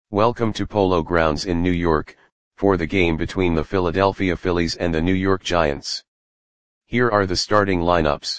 Welcome to Polo Grounds in New York, for the game between the Philadelphia Phillies and the New York Giants. Here are the starting lineups.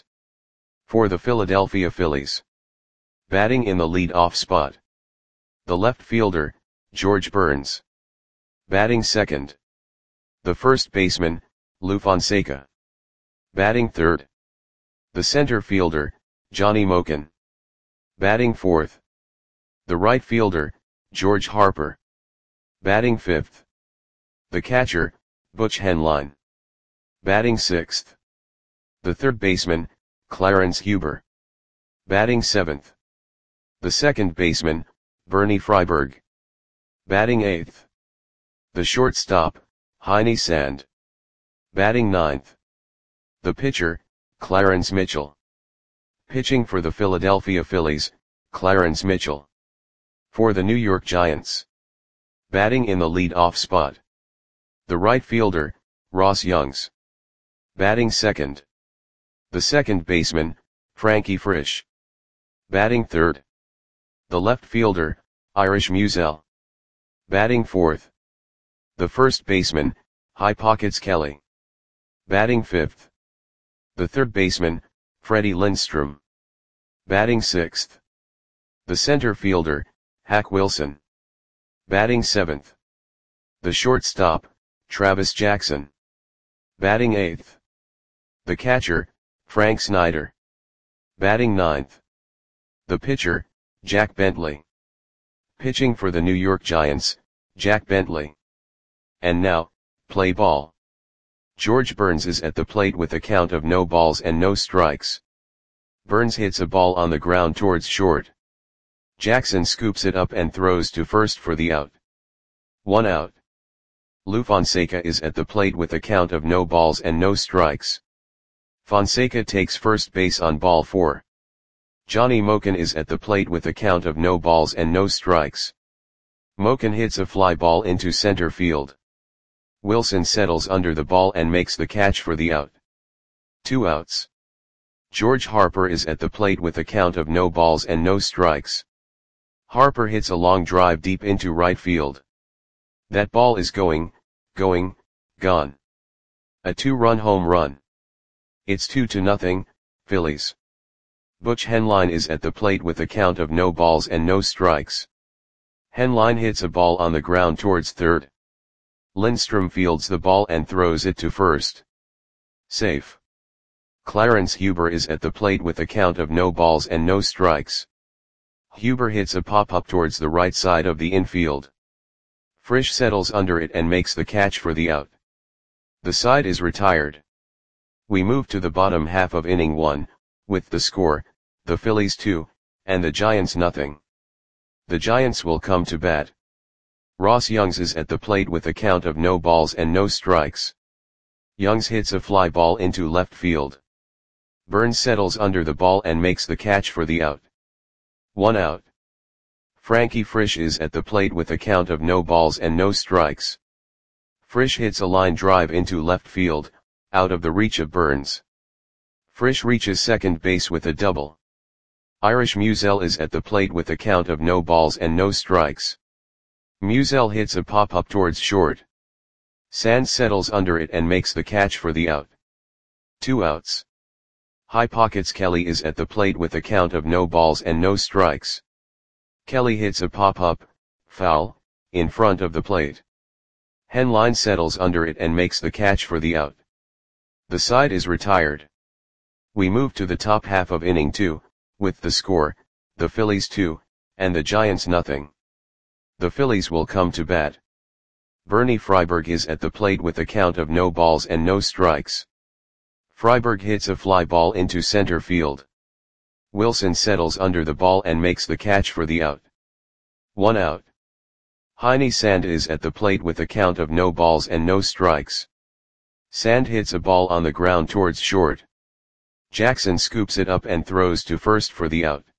For the Philadelphia Phillies. Batting in the lead-off spot. The left fielder, George Burns. Batting second. The first baseman, Lou Fonseca. Batting third. The center fielder, Johnny Moken. Batting fourth. The right fielder, George Harper. Batting fifth. The catcher, Butch Henline. Batting sixth. The third baseman, Clarence Huber. Batting seventh. The second baseman, Bernie Freiberg. Batting eighth. The shortstop, Heine Sand. Batting ninth. The pitcher, Clarence Mitchell. Pitching for the Philadelphia Phillies, Clarence Mitchell. For the New York Giants. Batting in the lead-off spot. The right fielder, Ross Youngs. Batting second. The second baseman, Frankie Frisch. Batting third. The left fielder, Irish Musial. Batting fourth. The first baseman, High Pockets Kelly. Batting fifth. The third baseman, Freddie Lindstrom. Batting sixth. The center fielder, Hack Wilson. Batting seventh. The shortstop, Travis Jackson. Batting eighth. The catcher, Frank Snyder. Batting ninth. The pitcher, Jack Bentley. Pitching for the New York Giants, Jack Bentley. And now, play ball. George Burns is at the plate with a count of no balls and no strikes. Burns hits a ball on the ground towards short. Jackson scoops it up and throws to first for the out. 1 out. Lou Fonseca is at the plate with a count of no balls and no strikes. Fonseca takes first base on ball 4. Johnny Moken is at the plate with a count of no balls and no strikes. Moken hits a fly ball into center field. Wilson settles under the ball and makes the catch for the out. 2 outs. George Harper is at the plate with a count of no balls and no strikes. Harper hits a long drive deep into right field. That ball is gone. A 2-run home run. It's 2-0, Phillies. Butch Henline is at the plate with a count of no balls and no strikes. Henline hits a ball on the ground towards third. Lindstrom fields the ball and throws it to first. Safe. Clarence Huber is at the plate with a count of no balls and no strikes. Huber hits a pop-up towards the right side of the infield. Frisch settles under it and makes the catch for the out. The side is retired. We move to the bottom half of inning 1, with the score, the Phillies 2, and the Giants nothing. The Giants will come to bat. Ross Youngs is at the plate with a count of no balls and no strikes. Youngs hits a fly ball into left field. Burns settles under the ball and makes the catch for the out. 1 out. Frankie Frisch is at the plate with a count of no balls and no strikes. Frisch hits a line drive into left field, out of the reach of Burns. Frisch reaches second base with a double. Irish Musial is at the plate with a count of no balls and no strikes. Musial hits a pop-up towards short. Sand settles under it and makes the catch for the out. 2 outs. High Pockets Kelly is at the plate with a count of no balls and no strikes. Kelly hits a pop-up, foul, in front of the plate. Henline settles under it and makes the catch for the out. The side is retired. We move to the top half of inning 2, with the score, the Phillies 2, and the Giants nothing. The Phillies will come to bat. Bernie Freiberg is at the plate with a count of no balls and no strikes. Freiberg hits a fly ball into center field. Wilson settles under the ball and makes the catch for the out. 1 out. Heine Sand is at the plate with a count of no balls and no strikes. Sand hits a ball on the ground towards short. Jackson scoops it up and throws to first for the out.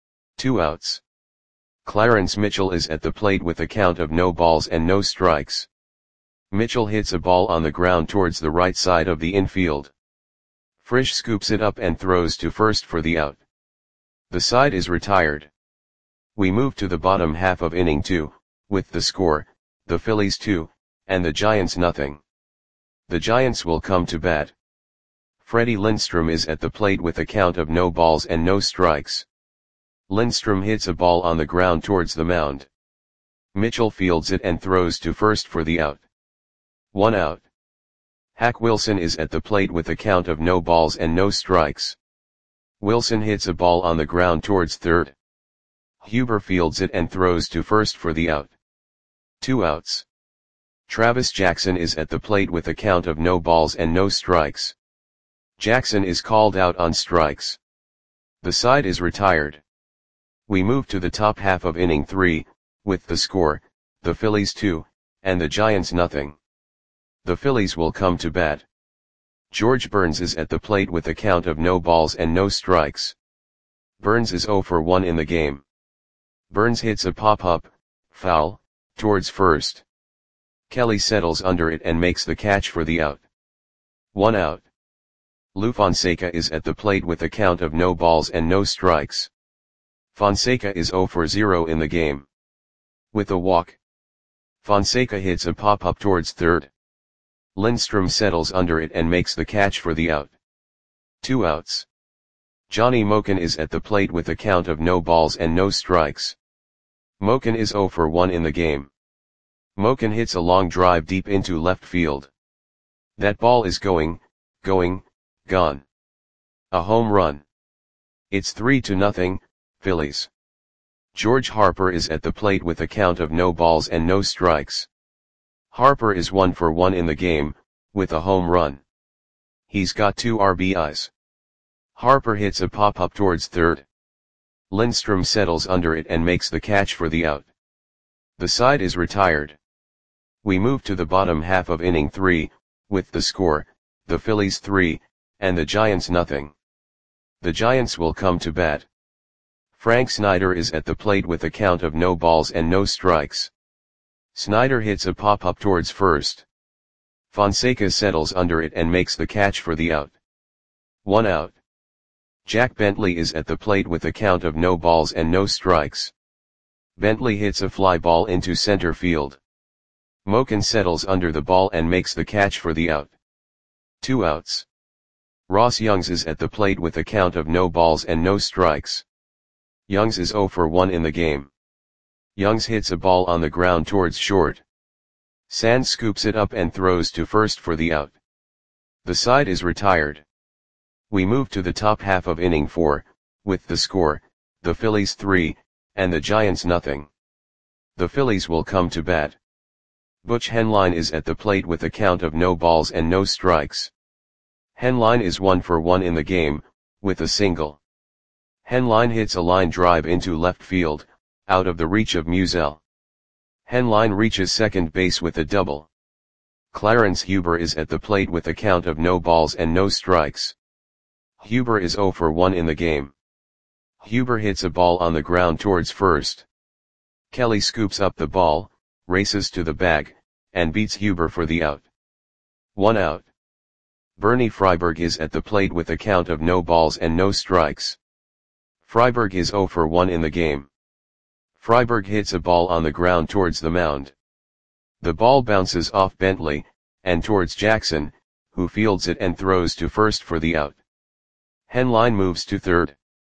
2 outs. Clarence Mitchell is at the plate with a count of no balls and no strikes. Mitchell hits a ball on the ground towards the right side of the infield. Frisch scoops it up and throws to first for the out. The side is retired. We move to the bottom half of inning 2, with the score, the Phillies 2, and the Giants nothing. The Giants will come to bat. Freddie Lindstrom is at the plate with a count of no balls and no strikes. Lindstrom hits a ball on the ground towards the mound. Mitchell fields it and throws to first for the out. 1 out. Hack Wilson is at the plate with a count of no balls and no strikes. Wilson hits a ball on the ground towards third. Huber fields it and throws to first for the out. 2 outs. Travis Jackson is at the plate with a count of no balls and no strikes. Jackson is called out on strikes. The side is retired. We move to the top half of inning 3, with the score, the Phillies 2, and the Giants nothing. The Phillies will come to bat. George Burns is at the plate with a count of no balls and no strikes. Burns is 0 for 1 in the game. Burns hits a pop-up, foul, towards first. Kelly settles under it and makes the catch for the out. 1 out. Lou Fonseca is at the plate with a count of no balls and no strikes. Fonseca is 0 for 0 in the game. With a walk, Fonseca hits a pop-up towards third. Lindstrom settles under it and makes the catch for the out. 2 outs. Johnny Moken is at the plate with a count of no balls and no strikes. Moken is 0 for 1 in the game. Moken hits a long drive deep into left field. That ball is gone. A home run. It's 3-0, Phillies. George Harper is at the plate with a count of no balls and no strikes. Harper is 1 for 1 in the game, with a home run. He's got 2 RBIs. Harper hits a pop-up towards third. Lindstrom settles under it and makes the catch for the out. The side is retired. We move to the bottom half of inning 3, with the score, the Phillies 3, and the Giants nothing. The Giants will come to bat. Frank Snyder is at the plate with a count of no balls and no strikes. Snyder hits a pop-up towards first. Fonseca settles under it and makes the catch for the out. 1 out. Jack Bentley is at the plate with a count of no balls and no strikes. Bentley hits a fly ball into center field. Moken settles under the ball and makes the catch for the out. 2 outs. Ross Youngs is at the plate with a count of no balls and no strikes. Youngs is 0 for 1 in the game. Youngs hits a ball on the ground towards short. Sands scoops it up and throws to first for the out. The side is retired. We move to the top half of inning 4, with the score, the Phillies 3, and the Giants nothing. The Phillies will come to bat. Butch Henline is at the plate with a count of no balls and no strikes. Henline is 1 for 1 in the game, with a single. Henline hits a line drive into left field, out of the reach of Musial. Henline reaches second base with a double. Clarence Huber is at the plate with a count of no balls and no strikes. Huber is 0 for 1 in the game. Huber hits a ball on the ground towards first. Kelly scoops up the ball, races to the bag, and beats Huber for the out. 1 out. Bernie Freiberg is at the plate with a count of no balls and no strikes. Freiberg is 0 for 1 in the game. Freiberg hits a ball on the ground towards the mound. The ball bounces off Bentley, and towards Jackson, who fields it and throws to first for the out. Henline moves to third.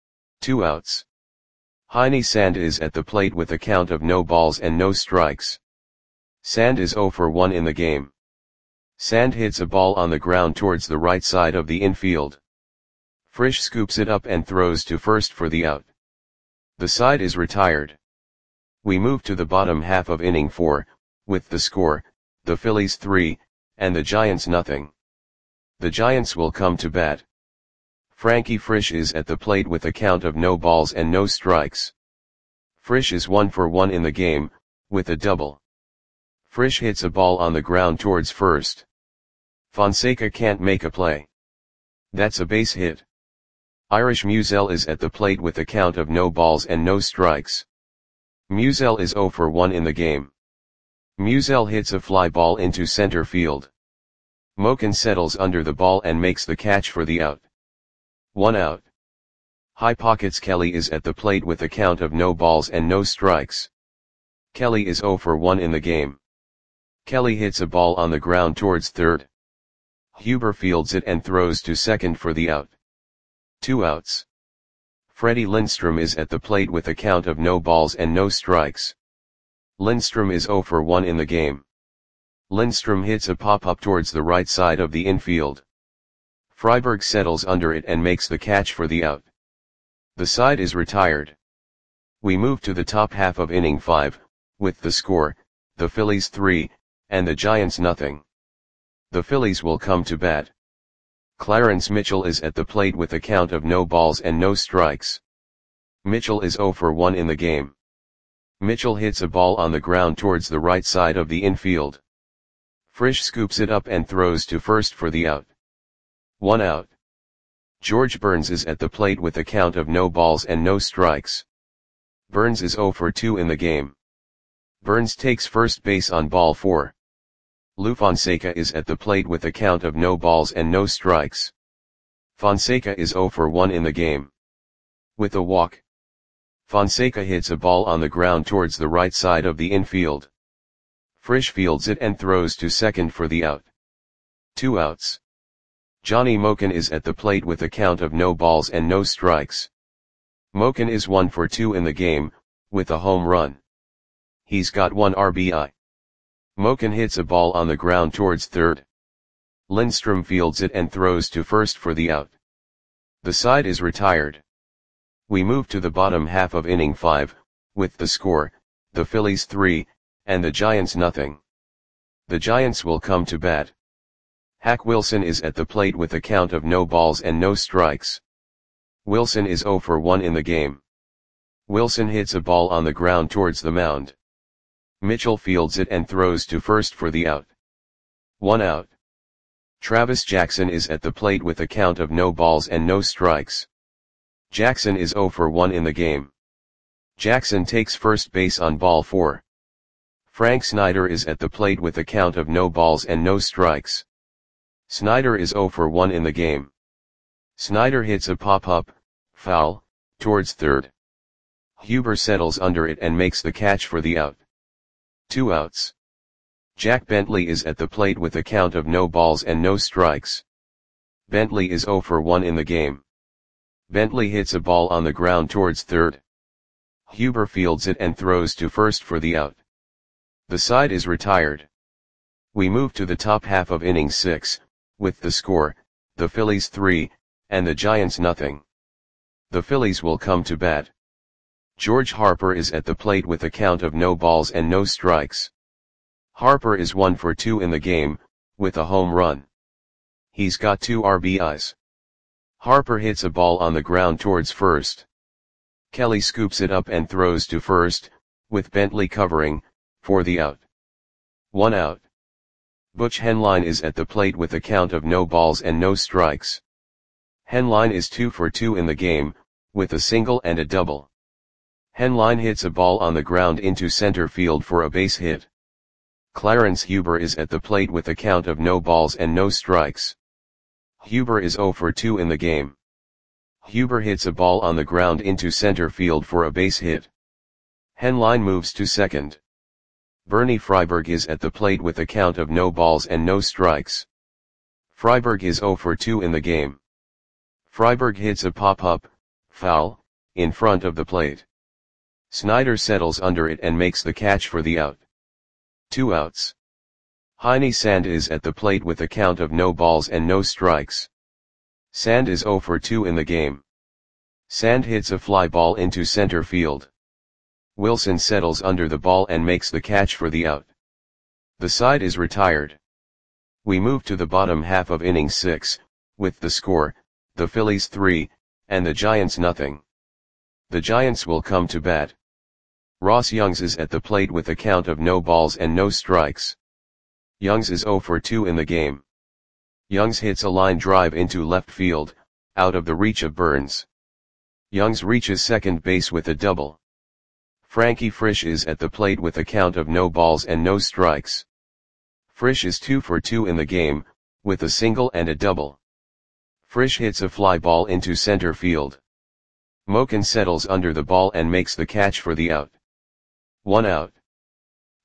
2 outs. Heine Sand is at the plate with a count of no balls and no strikes. Sand is 0 for 1 in the game. Sand hits a ball on the ground towards the right side of the infield. Frisch scoops it up and throws to first for the out. The side is retired. We move to the bottom half of inning 4, with the score, the Phillies 3, and the Giants nothing. The Giants will come to bat. Frankie Frisch is at the plate with a count of no balls and no strikes. Frisch is 1 for 1 in the game, with a double. Frisch hits a ball on the ground towards first. Fonseca can't make a play. That's a base hit. Irish Musial is at the plate with a count of no balls and no strikes. Musial is 0 for 1 in the game. Musial hits a fly ball into center field. Moken settles under the ball and makes the catch for the out. 1 out. High Pockets Kelly is at the plate with a count of no balls and no strikes. Kelly is 0 for 1 in the game. Kelly hits a ball on the ground towards third. Huber fields it and throws to second for the out. 2 outs. Freddie Lindstrom is at the plate with a count of no balls and no strikes. Lindstrom is 0 for 1 in the game. Lindstrom hits a pop-up towards the right side of the infield. Freiberg settles under it and makes the catch for the out. The side is retired. We move to the top half of inning 5, with the score, the Phillies 3, and the Giants nothing. The Phillies will come to bat. Clarence Mitchell is at the plate with a count of no balls and no strikes. Mitchell is 0 for 1 in the game. Mitchell hits a ball on the ground towards the right side of the infield. Frisch scoops it up and throws to first for the out. 1 out. George Burns is at the plate with a count of no balls and no strikes. Burns is 0 for 2 in the game. Burns takes first base on ball 4. Lou Fonseca is at the plate with a count of no balls and no strikes. Fonseca is 0 for 1 in the game. With a walk, Fonseca hits a ball on the ground towards the right side of the infield. Frisch fields it and throws to second for the out. 2 outs. Johnny Moken is at the plate with a count of no balls and no strikes. Moken is 1 for 2 in the game, with a home run. He's got 1 RBI. Moken hits a ball on the ground towards third. Lindstrom fields it and throws to first for the out. The side is retired. We move to the bottom half of inning 5, with the score, the Phillies 3, and the Giants nothing. The Giants will come to bat. Hack Wilson is at the plate with a count of no balls and no strikes. Wilson is 0 for 1 in the game. Wilson hits a ball on the ground towards the mound. Mitchell fields it and throws to first for the out. 1 out. Travis Jackson is at the plate with a count of no balls and no strikes. Jackson is 0 for 1 in the game. Jackson takes first base on ball 4. Frank Snyder is at the plate with a count of no balls and no strikes. Snyder is 0 for 1 in the game. Snyder hits a pop-up, foul, towards third. Huber settles under it and makes the catch for the out. 2 outs. Jack Bentley is at the plate with a count of no balls and no strikes. Bentley is 0 for 1 in the game. Bentley hits a ball on the ground towards third. Huber fields it and throws to first for the out. The side is retired. We move to the top half of inning 6, with the score, the Phillies 3, and the Giants nothing. The Phillies will come to bat. George Harper is at the plate with a count of no balls and no strikes. Harper is 1 for 2 in the game, with a home run. He's got 2 RBIs. Harper hits a ball on the ground towards first. Kelly scoops it up and throws to first, with Bentley covering, for the out. 1 out. Butch Henline is at the plate with a count of no balls and no strikes. Henline is 2 for 2 in the game, with a single and a double. Henline hits a ball on the ground into center field for a base hit. Clarence Huber is at the plate with a count of no balls and no strikes. Huber is 0 for 2 in the game. Huber hits a ball on the ground into center field for a base hit. Henline moves to second. Bernie Freiberg is at the plate with a count of no balls and no strikes. Freiberg is 0 for 2 in the game. Freiberg hits a pop-up, foul, in front of the plate. Snyder settles under it and makes the catch for the out. 2 outs. Heine Sand is at the plate with a count of no balls and no strikes. Sand is 0 for 2 in the game. Sand hits a fly ball into center field. Wilson settles under the ball and makes the catch for the out. The side is retired. We move to the bottom half of inning 6, with the score, the Phillies 3, and the Giants nothing. The Giants will come to bat. Ross Youngs is at the plate with a count of no balls and no strikes. Youngs is 0 for 2 in the game. Youngs hits a line drive into left field, out of the reach of Burns. Youngs reaches second base with a double. Frankie Frisch is at the plate with a count of no balls and no strikes. Frisch is 2 for 2 in the game, with a single and a double. Frisch hits a fly ball into center field. Moken settles under the ball and makes the catch for the out. 1 out.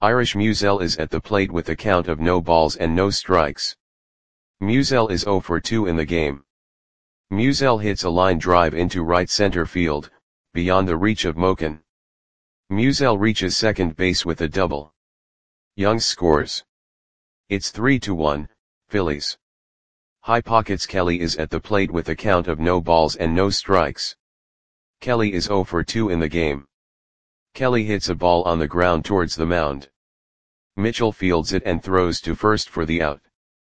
Irish Musel is at the plate with a count of no balls and no strikes. Musel is 0 for 2 in the game. Musel hits a line drive into right center field, beyond the reach of Moken. Musel reaches second base with a double. Youngs scores. It's 3-1, Phillies. High Pockets Kelly is at the plate with a count of no balls and no strikes. Kelly is 0 for 2 in the game. Kelly hits a ball on the ground towards the mound. Mitchell fields it and throws to first for the out.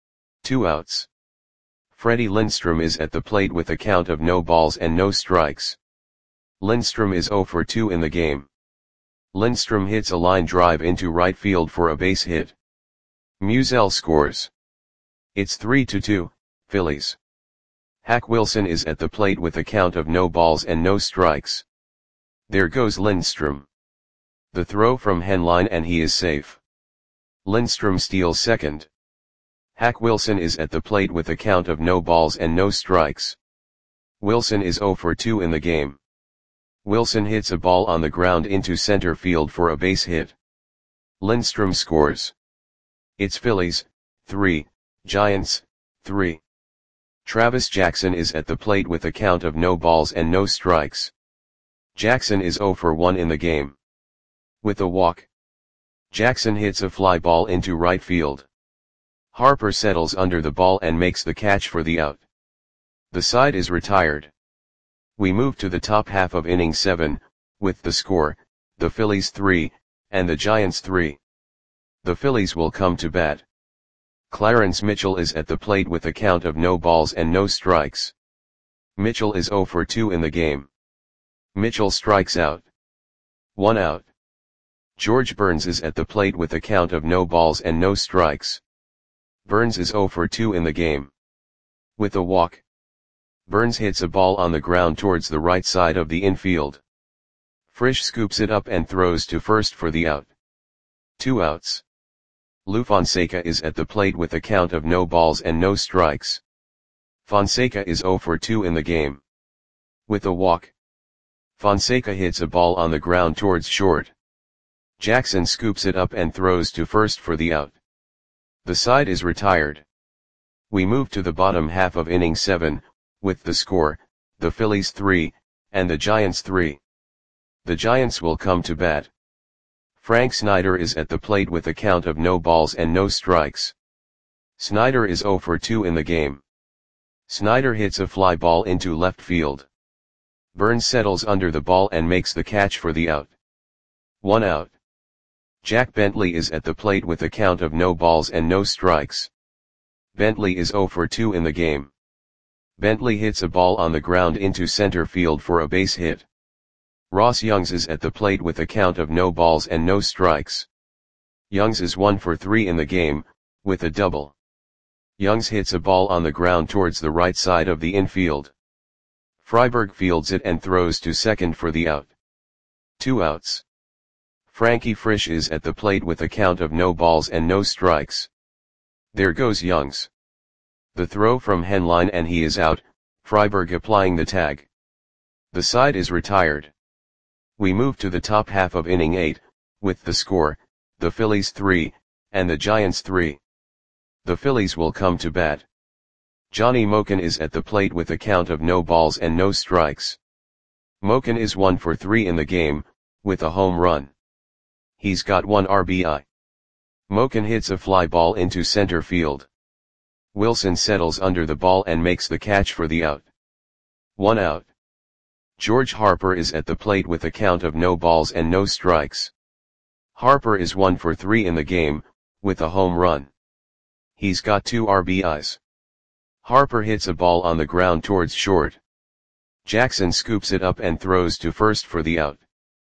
2 outs. Freddie Lindstrom is at the plate with a count of no balls and no strikes. Lindstrom is 0 for 2 in the game. Lindstrom hits a line drive into right field for a base hit. Musel scores. It's 3-2, Phillies. Hack Wilson is at the plate with a count of no balls and no strikes. There goes Lindstrom. The throw from Henline and he is safe. Lindstrom steals second. Hack Wilson is at the plate with a count of no balls and no strikes. Wilson is 0 for 2 in the game. Wilson hits a ball on the ground into center field for a base hit. Lindstrom scores. It's Phillies, 3, Giants, 3. Travis Jackson is at the plate with a count of no balls and no strikes. Jackson is 0 for 1 in the game. With a walk, Jackson hits a fly ball into right field. Harper settles under the ball and makes the catch for the out. The side is retired. We move to the top half of inning 7, with the score, the Phillies 3, and the Giants 3. The Phillies will come to bat. Clarence Mitchell is at the plate with a count of no balls and no strikes. Mitchell is 0 for 2 in the game. Mitchell strikes out. 1 out. George Burns is at the plate with a count of no balls and no strikes. Burns is 0 for 2 in the game. With a walk, Burns hits a ball on the ground towards the right side of the infield. Frisch scoops it up and throws to first for the out. 2 outs. Lou Fonseca is at the plate with a count of no balls and no strikes. Fonseca is 0 for 2 in the game. With a walk, Fonseca hits a ball on the ground towards short. Jackson scoops it up and throws to first for the out. The side is retired. We move to the bottom half of inning 7, with the score, the Phillies 3, and the Giants 3. The Giants will come to bat. Frank Snyder is at the plate with a count of no balls and no strikes. Snyder is 0 for 2 in the game. Snyder hits a fly ball into left field. Burns settles under the ball and makes the catch for the out. 1 out. Jack Bentley is at the plate with a count of no balls and no strikes. Bentley is 0 for 2 in the game. Bentley hits a ball on the ground into center field for a base hit. Ross Youngs is at the plate with a count of no balls and no strikes. Youngs is 1 for 3 in the game, with a double. Youngs hits a ball on the ground towards the right side of the infield. Freiberg fields it and throws to second for the out. 2 outs. Frankie Frisch is at the plate with a count of no balls and no strikes. There goes Youngs. The throw from Henline and he is out, Freiberg applying the tag. The side is retired. We move to the top half of inning 8, with the score, the Phillies 3, and the Giants 3. The Phillies will come to bat. Johnny Moken is at the plate with a count of no balls and no strikes. Moken is 1 for 3 in the game, with a home run. He's got 1 RBI. Moken hits a fly ball into center field. Wilson settles under the ball and makes the catch for the out. 1 out. George Harper is at the plate with a count of no balls and no strikes. Harper is 1 for 3 in the game, with a home run. He's got 2 RBIs. Harper hits a ball on the ground towards short. Jackson scoops it up and throws to first for the out.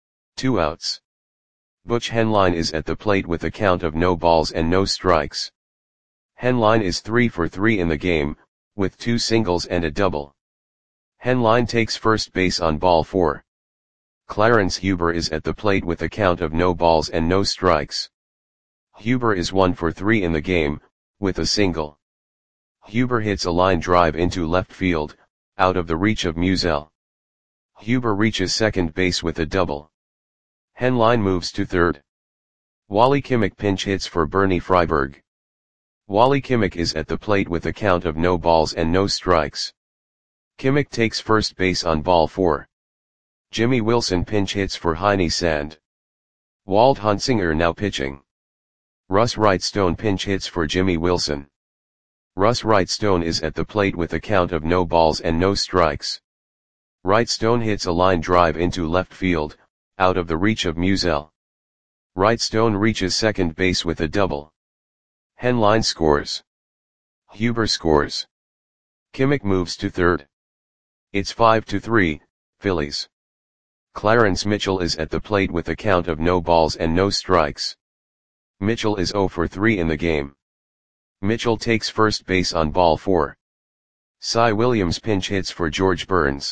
2 outs. Butch Henline is at the plate with a count of no balls and no strikes. Henline is 3 for 3 in the game, with 2 singles and a double. Henline takes first base on ball 4. Clarence Huber is at the plate with a count of no balls and no strikes. Huber is 1 for 3 in the game, with a single. Huber hits a line drive into left field, out of the reach of Musel. Huber reaches second base with a double. Henline moves to third. Wally Kimmich pinch hits for Bernie Freiberg. Wally Kimmich is at the plate with a count of no balls and no strikes. Kimmich takes first base on ball 4. Jimmy Wilson pinch hits for Heine Sand. Walt Hunsinger now pitching. Russ Wrightstone pinch hits for Jimmy Wilson. Russ Wrightstone is at the plate with a count of no balls and no strikes. Wrightstone hits a line drive into left field, out of the reach of Musial. Wrightstone reaches second base with a double. Henline scores. Huber scores. Kimmich moves to third. It's 5-3, Phillies. Clarence Mitchell is at the plate with a count of no balls and no strikes. Mitchell is 0 for 3 in the game. Mitchell takes first base on ball 4. Cy Williams pinch hits for George Burns.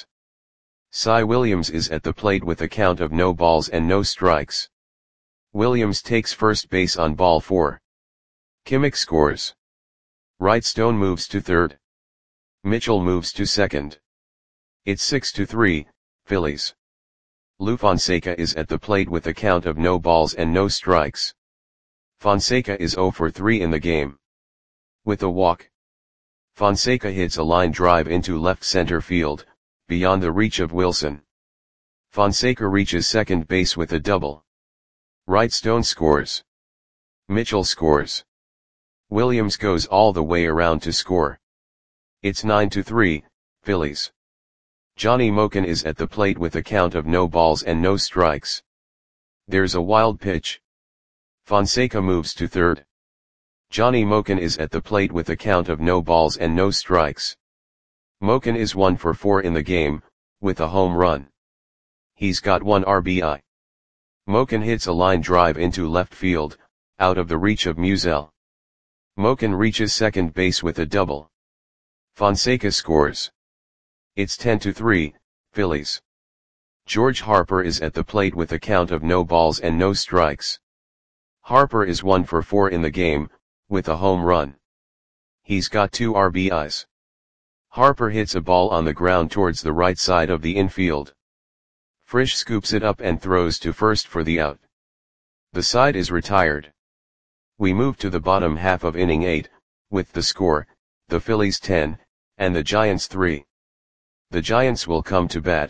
Cy Williams is at the plate with a count of no balls and no strikes. Williams takes first base on ball 4. Kimmich scores. Wrightstone moves to third. Mitchell moves to second. It's 6-3, Phillies. Lou Fonseca is at the plate with a count of no balls and no strikes. Fonseca is 0 for 3 in the game. With a walk. Fonseca hits a line drive into left center field, beyond the reach of Wilson. Fonseca reaches second base with a double. Wrightstone scores. Mitchell scores. Williams goes all the way around to score. It's 9-3, Phillies. Johnny Moken is at the plate with a count of no balls and no strikes. There's a wild pitch. Fonseca moves to third. Johnny Moken is at the plate with a count of no balls and no strikes. Moken is 1 for 4 in the game, with a home run. He's got 1 RBI. Moken hits a line drive into left field, out of the reach of Musial. Moken reaches second base with a double. Fonseca scores. It's 10-3, Phillies. George Harper is at the plate with a count of no balls and no strikes. Harper is 1 for 4 in the game, with a home run. He's got 2 RBIs. Harper hits a ball on the ground towards the right side of the infield. Frisch scoops it up and throws to first for the out. The side is retired. We move to the bottom half of inning 8, with the score, the Phillies 10, and the Giants 3. The Giants will come to bat.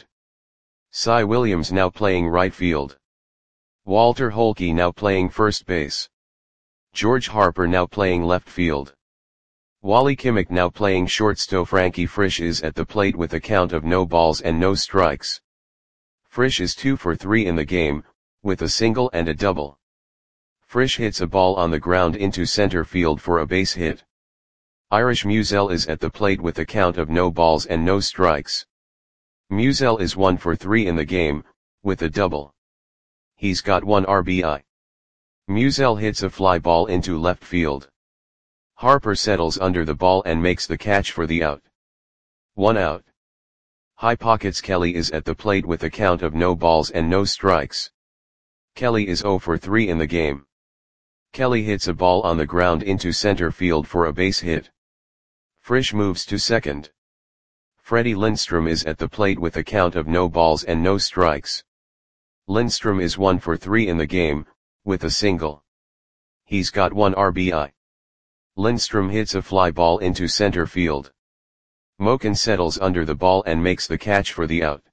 Cy Williams now playing right field. Walter Holke now playing first base. George Harper now playing left field. Wally Kimmich now playing shortstop. Frankie Frisch is at the plate with a count of no balls and no strikes. Frisch is 2 for 3 in the game, with a single and a double. Frisch hits a ball on the ground into center field for a base hit. Irish Musial is at the plate with a count of no balls and no strikes. Musial is 1 for 3 in the game, with a double. He's got 1 RBI. Musial hits a fly ball into left field. Harper settles under the ball and makes the catch for the out. 1 out. High Pockets Kelly is at the plate with a count of no balls and no strikes. Kelly is 0 for 3 in the game. Kelly hits a ball on the ground into center field for a base hit. Frisch moves to second. Freddie Lindstrom is at the plate with a count of no balls and no strikes. Lindstrom is 1 for 3 in the game, with a single. He's got 1 RBI. Lindstrom hits a fly ball into center field. Moken settles under the ball and makes the catch for the out.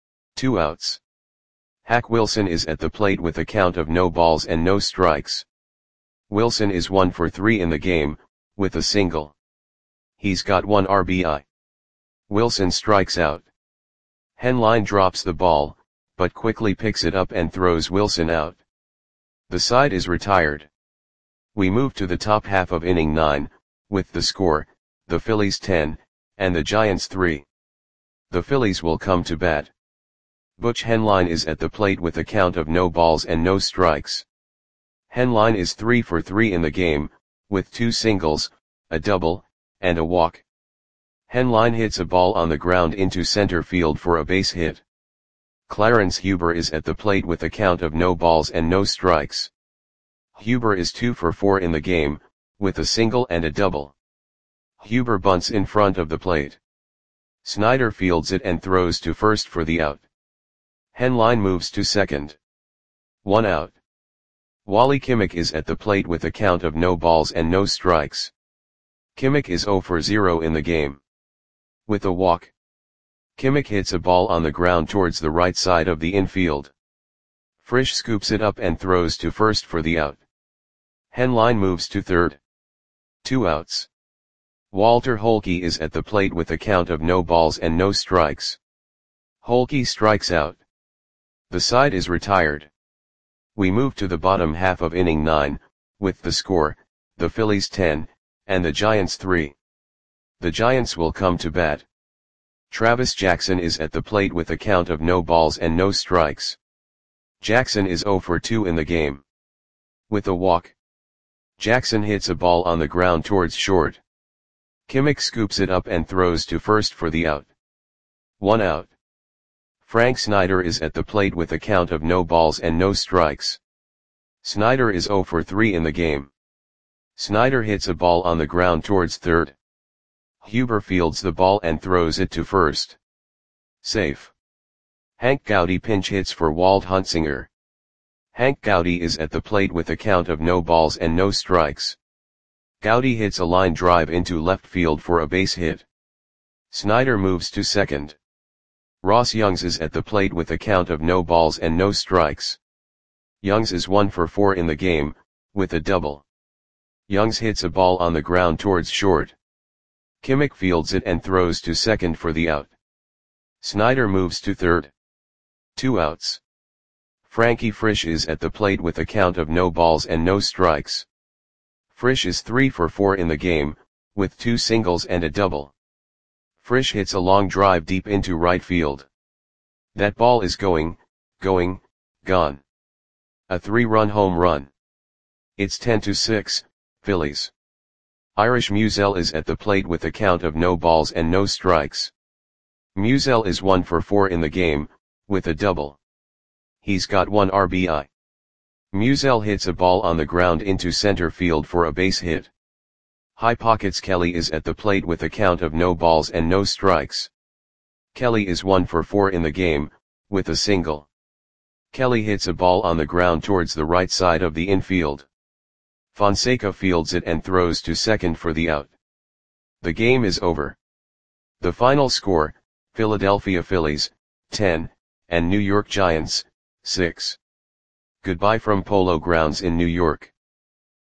2 outs. Hack Wilson is at the plate with a count of no balls and no strikes. Wilson is 1 for 3 in the game, with a single. He's got 1 RBI. Wilson strikes out. Henline drops the ball, but quickly picks it up and throws Wilson out. The side is retired. We move to the top half of inning 9, with the score, the Phillies 10, and the Giants 3. The Phillies will come to bat. Butch Henline is at the plate with a count of no balls and no strikes. Henline is 3 for 3 in the game, with 2 singles, a double, and a walk. Henline hits a ball on the ground into center field for a base hit. Clarence Huber is at the plate with a count of no balls and no strikes. Huber is 2 for 4 in the game, with a single and a double. Huber bunts in front of the plate. Snyder fields it and throws to first for the out. Henline moves to second. 1 out. Wally Kimmich is at the plate with a count of no balls and no strikes. Kimmich is 0 for 0 in the game. With a walk, Kimmich hits a ball on the ground towards the right side of the infield. Frisch scoops it up and throws to first for the out. Henline moves to third. 2 outs. Walter Holke is at the plate with a count of no balls and no strikes. Holke strikes out. The side is retired. We move to the bottom half of inning 9, with the score, the Phillies 10, and the Giants 3. The Giants will come to bat. Travis Jackson is at the plate with a count of no balls and no strikes. Jackson is 0 for 2 in the game. With a walk, Jackson hits a ball on the ground towards short. Kimmich scoops it up and throws to first for the out. 1 out. Frank Snyder is at the plate with a count of no balls and no strikes. Snyder is 0 for 3 in the game. Snyder hits a ball on the ground towards third. Huber fields the ball and throws it to first. Safe. Hank Gowdy pinch hits for Walt Huntsinger. Hank Gowdy is at the plate with a count of no balls and no strikes. Gowdy hits a line drive into left field for a base hit. Snyder moves to second. Ross Youngs is at the plate with a count of no balls and no strikes. Youngs is 1 for 4 in the game, with a double. Youngs hits a ball on the ground towards short. Kimmich fields it and throws to second for the out. Snyder moves to third. 2 outs. Frankie Frisch is at the plate with a count of no balls and no strikes. Frisch is 3 for 4 in the game, with 2 singles and a double. Frisch hits a long drive deep into right field. That ball is gone. A 3-run home run. It's 10-6, Phillies. Irish Musial is at the plate with a count of no balls and no strikes. Musial is 1 for 4 in the game, with a double. He's got 1 RBI. Musial hits a ball on the ground into center field for a base hit. High Pockets Kelly is at the plate with a count of no balls and no strikes. Kelly is 1 for 4 in the game, with a single. Kelly hits a ball on the ground towards the right side of the infield. Fonseca fields it and throws to second for the out. The game is over. The final score, Philadelphia Phillies, 10, and New York Giants, 6. Goodbye from Polo Grounds in New York.